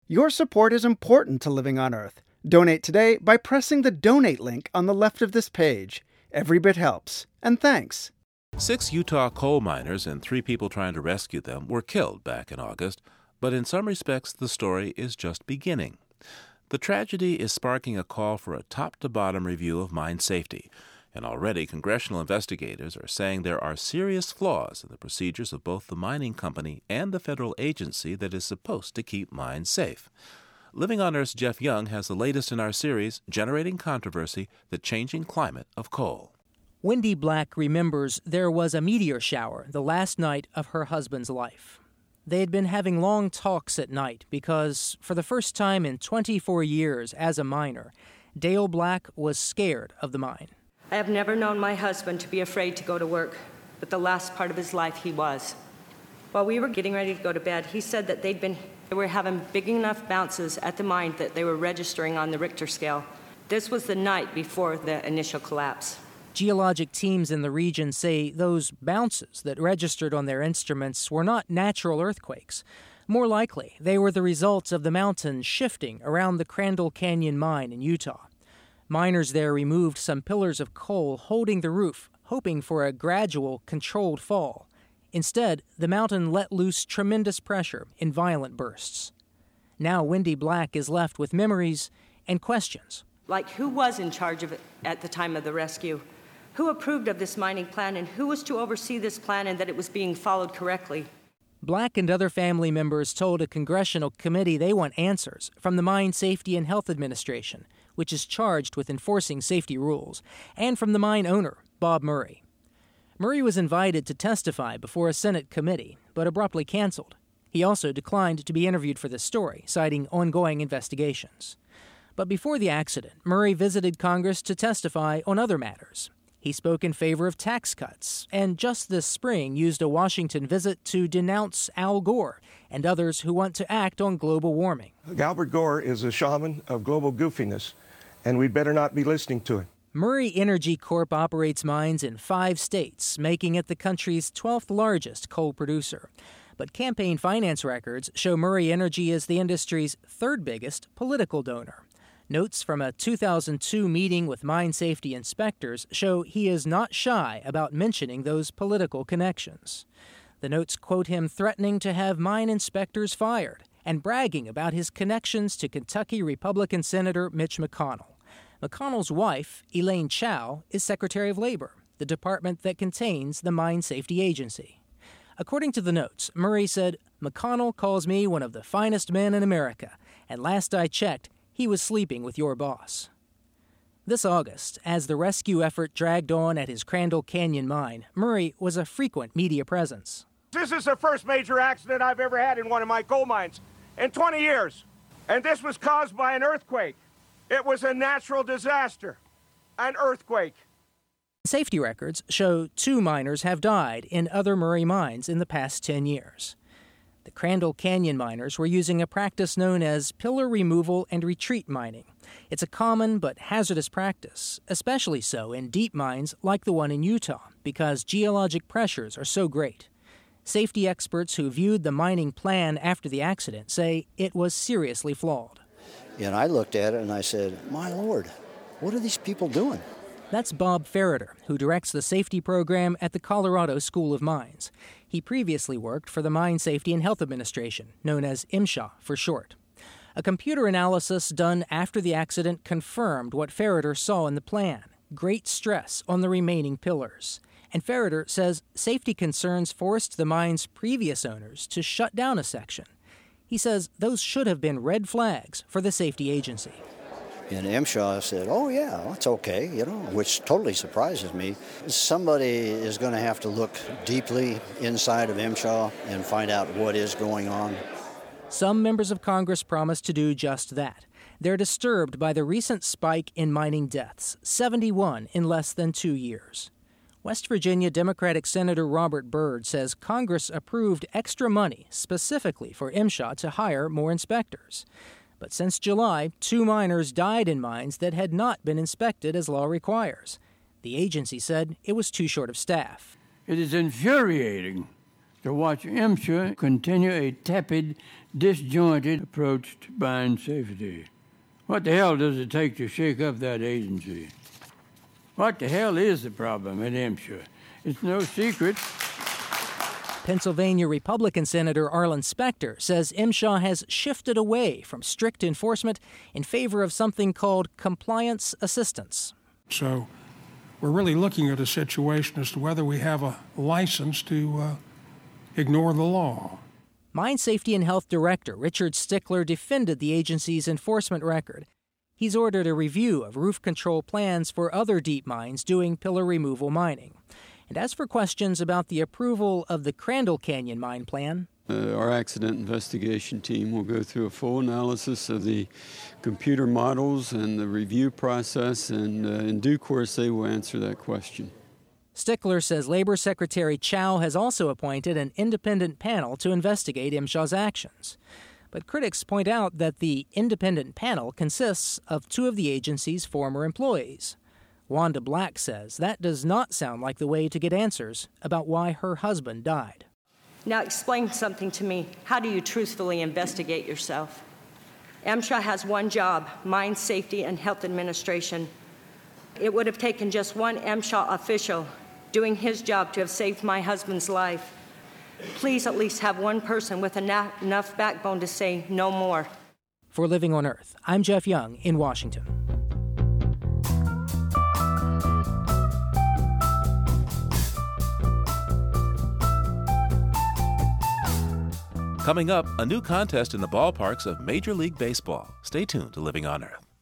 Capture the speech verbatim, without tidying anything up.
Your support is important to Living on Earth. Donate today by pressing the donate link on the left of this page. Every bit helps. And thanks. Six Utah coal miners and three people trying to rescue them were killed back in August, but in some respects the story is just beginning. The tragedy is sparking a call for a top-to-bottom review of mine safety, and already congressional investigators are saying there are serious flaws in the procedures of both the mining company and the federal agency that is supposed to keep mines safe. Living on Earth's Jeff Young has the latest in our series, Generating Controversy, The Changing Climate of Coal. Wendy Black remembers there was a meteor shower the last night of her husband's life. They had been having long talks at night because, for the first time in twenty-four years as a miner, Dale Black was scared of the mine. I have never known my husband to be afraid to go to work, but the last part of his life he was. While we were getting ready to go to bed, he said that they'd been they were having big enough bounces at the mine that they were registering on the Richter scale. This was the night before the initial collapse. Geologic teams in the region say those bounces that registered on their instruments were not natural earthquakes. More likely, they were the results of the mountain shifting around the Crandall Canyon mine in Utah. Miners there removed some pillars of coal holding the roof, hoping for a gradual, controlled fall. Instead, the mountain let loose tremendous pressure in violent bursts. Now Wendy Black is left with memories and questions. Like, who was in charge of it at the time of the rescue? Who approved of this mining plan, and who was to oversee this plan and that it was being followed correctly? Black and other family members told a congressional committee they want answers from the Mine Safety and Health Administration, which is charged with enforcing safety rules, and from the mine owner, Bob Murray. Murray was invited to testify before a Senate committee, but abruptly canceled. He also declined to be interviewed for this story, citing ongoing investigations. But before the accident, Murray visited Congress to testify on other matters. He spoke in favor of tax cuts, and just this spring used a Washington visit to denounce Al Gore and others who want to act on global warming. Albert Gore is a shaman of global goofiness, and we'd better not be listening to him. Murray Energy Corp operates mines in five states, making it the country's twelfth largest coal producer. But campaign finance records show Murray Energy as the industry's third biggest political donor. Notes from a two thousand two meeting with mine safety inspectors show he is not shy about mentioning those political connections. The notes quote him threatening to have mine inspectors fired and bragging about his connections to Kentucky Republican Senator Mitch McConnell. McConnell's wife, Elaine Chao, is Secretary of Labor, the department that contains the Mine Safety Agency. According to the notes, Murray said, "McConnell calls me one of the finest men in America, and last I checked, he was sleeping with your boss." This August, as the rescue effort dragged on at his Crandall Canyon mine, Murray was a frequent media presence. This is the first major accident I've ever had in one of my coal mines in twenty years, and this was caused by an earthquake. It was a natural disaster, an earthquake. Safety records show two miners have died in other Murray mines in the past ten years. The Crandall Canyon miners were using a practice known as pillar removal and retreat mining. It's a common but hazardous practice, especially so in deep mines like the one in Utah, because geologic pressures are so great. Safety experts who viewed the mining plan after the accident say it was seriously flawed. And I looked at it and I said, my Lord, what are these people doing? That's Bob Ferreter, who directs the safety program at the Colorado School of Mines. He previously worked for the Mine Safety and Health Administration, known as MSHA for short. A computer analysis done after the accident confirmed what Ferreter saw in the plan, great stress on the remaining pillars. And Ferreter says safety concerns forced the mine's previous owners to shut down a section. He says those should have been red flags for the safety agency. And MSHA said, oh, yeah, that's okay, you know, which totally surprises me. Somebody is going to have to look deeply inside of MSHA and find out what is going on. Some members of Congress promised to do just that. They're disturbed by the recent spike in mining deaths, seventy-one in less than two years. West Virginia Democratic Senator Robert Byrd says Congress approved extra money specifically for MSHA to hire more inspectors. But since July, two miners died in mines that had not been inspected as law requires. The agency said it was too short of staff. It is infuriating to watch MSHA continue a tepid, disjointed approach to mine safety. What the hell does it take to shake up that agency? What the hell is the problem at MSHA? It's no secret. Pennsylvania Republican Senator Arlen Specter says MSHA has shifted away from strict enforcement in favor of something called compliance assistance. So we're really looking at a situation as to whether we have a license to uh, ignore the law. Mine Safety and Health Director Richard Stickler defended the agency's enforcement record. He's ordered a review of roof control plans for other deep mines doing pillar removal mining. And as for questions about the approval of the Crandall Canyon mine plan, Uh, our accident investigation team will go through a full analysis of the computer models and the review process, and uh, in due course they will answer that question. Stickler says Labor Secretary Chow has also appointed an independent panel to investigate MSHA's actions. But critics point out that the independent panel consists of two of the agency's former employees. Wanda Black says that does not sound like the way to get answers about why her husband died. Now explain something to me. How do you truthfully investigate yourself? MSHA has one job, Mine Safety and Health Administration. It would have taken just one MSHA official doing his job to have saved my husband's life. Please at least have one person with enough, enough backbone to say no more. For Living on Earth, I'm Jeff Young in Washington. Coming up, a new contest in the ballparks of Major League Baseball. Stay tuned to Living on Earth.